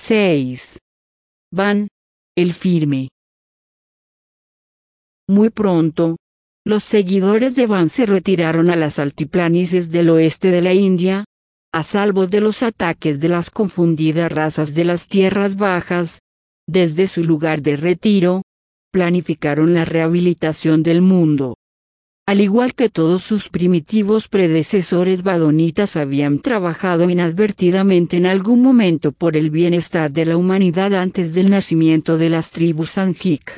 6. Van, el firme. Muy pronto, los seguidores de Van se retiraron a las altiplanicies del oeste de la India, a salvo de los ataques de las confundidas razas de las tierras bajas. Desde su lugar de retiro, planificaron la rehabilitación del mundo. Al igual que todos sus primitivos predecesores vadonitas habían trabajado inadvertidamente en algún momento por el bienestar de la humanidad antes del nacimiento de las tribus Sanjik.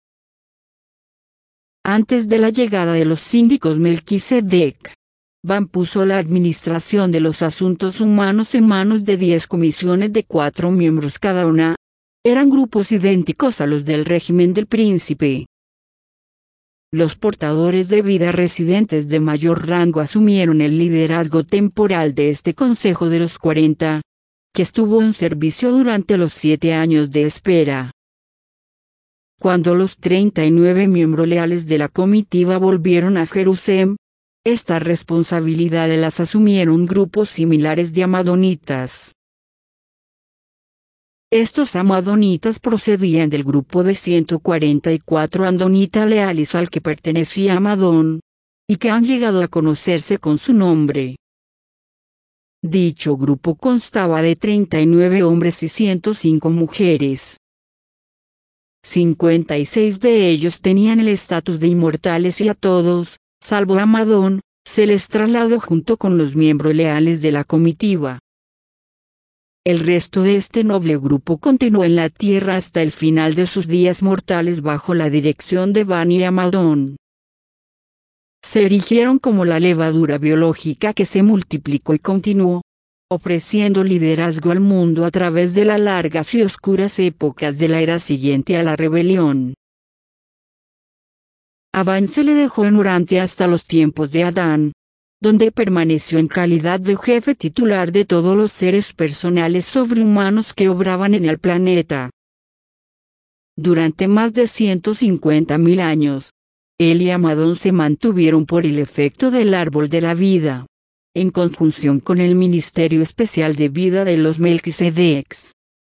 Antes de la llegada de los síndicos Melquisedec, Van puso la administración de los asuntos humanos en manos de 10 comisiones de 4 miembros cada una. Eran grupos idénticos a los del régimen del príncipe. Los portadores de vida residentes de mayor rango asumieron el liderazgo temporal de este Consejo de los 40, que estuvo en servicio durante los 7 años de espera. Cuando los 39 miembros leales de la comitiva volvieron a Jerusalén, esta responsabilidad las asumieron grupos similares de amadonitas. Estos amadonitas procedían del grupo de 144 andonitas leales al que pertenecía Amadón, y que han llegado a conocerse con su nombre. Dicho grupo constaba de 39 hombres y 105 mujeres. 56 de ellos tenían el estatus de inmortales y a todos, salvo Amadón, se les trasladó junto con los miembros leales de la comitiva. El resto de este noble grupo continuó en la tierra hasta el final de sus días mortales bajo la dirección de Van y Amadón. Se erigieron como la levadura biológica que se multiplicó y continuó, ofreciendo liderazgo al mundo a través de las largas y oscuras épocas de la era siguiente a la rebelión. A Van se le dejó en Urantia hasta los tiempos de Adán, donde permaneció en calidad de jefe titular de todos los seres personales sobrehumanos que obraban en el planeta. Durante más de 150.000 años, él y Amadón se mantuvieron por el efecto del árbol de la vida, en conjunción con el ministerio especial de vida de los Melquisedecs.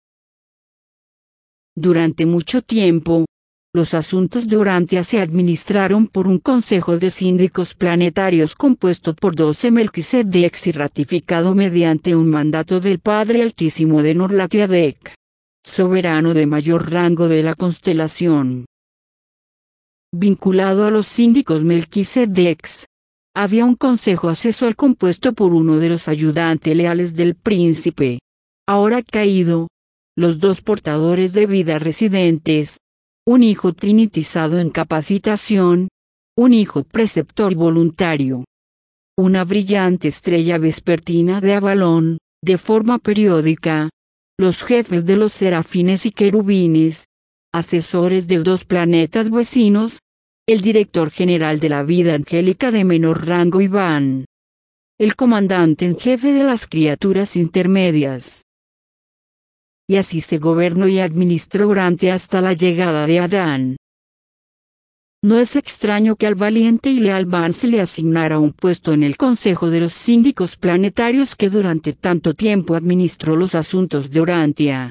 Durante mucho tiempo, los asuntos de Urantia se administraron por un consejo de síndicos planetarios compuesto por 12 Melquisedecs y ratificado mediante un mandato del Padre Altísimo de Norlatiadec, soberano de mayor rango de la constelación. Vinculado a los síndicos Melquisedecs, había un consejo asesor compuesto por uno de los ayudantes leales del príncipe, ahora caído, los 2 portadores de vida residentes, un hijo trinitizado en capacitación, un hijo preceptor voluntario, una brillante estrella vespertina de Avalón, de forma periódica, los jefes de los serafines y querubines, asesores de 2 planetas vecinos, el director general de la vida angélica de menor rango Iván, el comandante en jefe de las criaturas intermedias. Y así se gobernó y administró Urantia hasta la llegada de Adán. No es extraño que al valiente y leal Van se le asignara un puesto en el Consejo de los Síndicos Planetarios que durante tanto tiempo administró los asuntos de Urantia.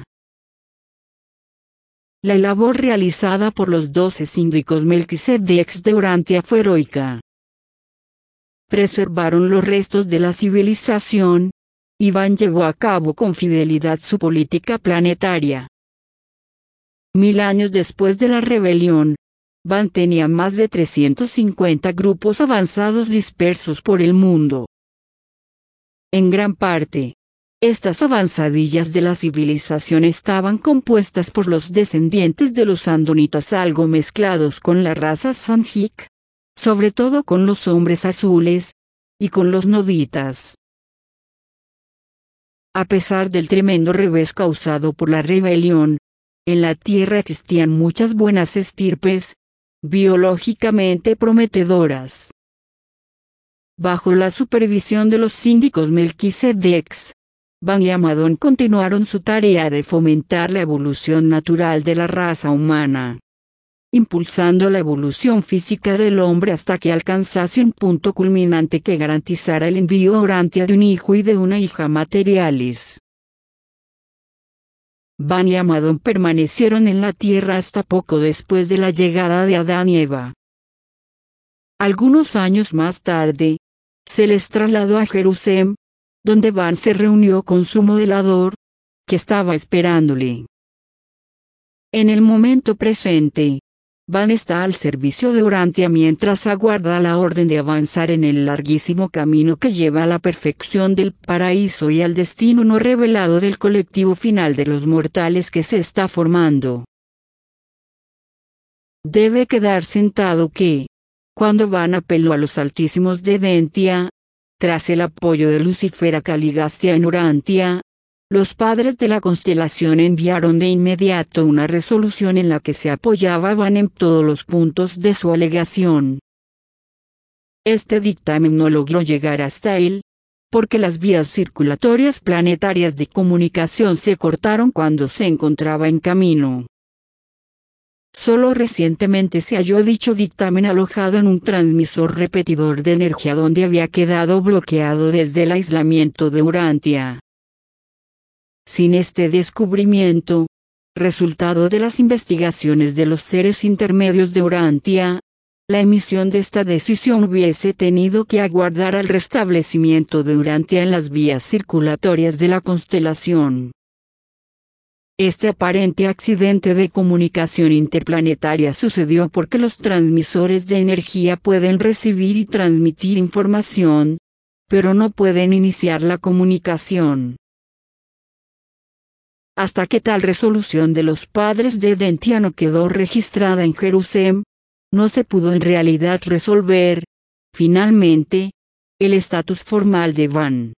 La labor realizada por los 12 síndicos Melquisedecs de Urantia fue heroica. Preservaron los restos de la civilización. Iván llevó a cabo con fidelidad su política planetaria. 1000 años después de la rebelión, Van tenía más de 350 grupos avanzados dispersos por el mundo. En gran parte, estas avanzadillas de la civilización estaban compuestas por los descendientes de los andonitas algo mezclados con la raza Sanjik, sobre todo con los hombres azules, y con los noditas. A pesar del tremendo revés causado por la rebelión, en la Tierra existían muchas buenas estirpes, biológicamente prometedoras. Bajo la supervisión de los síndicos Melquisedecs, Van y Amadón continuaron su tarea de fomentar la evolución natural de la raza humana, impulsando la evolución física del hombre hasta que alcanzase un punto culminante que garantizara el envío a Urantia de un hijo y de una hija materiales. Van y Amadón permanecieron en la tierra hasta poco después de la llegada de Adán y Eva. Algunos años más tarde, se les trasladó a Jerusalén, donde Van se reunió con su modelador, que estaba esperándole. En el momento presente, Van está al servicio de Urantia mientras aguarda la orden de avanzar en el larguísimo camino que lleva a la perfección del paraíso y al destino no revelado del colectivo final de los mortales que se está formando. Debe quedar sentado que, cuando Van apeló a los altísimos de Dentia, tras el apoyo de Lucifer a Caligastia en Urantia, los padres de la constelación enviaron de inmediato una resolución en la que se apoyaba Van en todos los puntos de su alegación. Este dictamen no logró llegar hasta él, porque las vías circulatorias planetarias de comunicación se cortaron cuando se encontraba en camino. Solo recientemente se halló dicho dictamen alojado en un transmisor repetidor de energía donde había quedado bloqueado desde el aislamiento de Urantia. Sin este descubrimiento, resultado de las investigaciones de los seres intermedios de Urantia, la emisión de esta decisión hubiese tenido que aguardar al restablecimiento de Urantia en las vías circulatorias de la constelación. Este aparente accidente de comunicación interplanetaria sucedió porque los transmisores de energía pueden recibir y transmitir información, pero no pueden iniciar la comunicación. Hasta que tal resolución de los padres de Dentia no quedó registrada en Jerusalén, no se pudo en realidad resolver, finalmente, el estatus formal de Van.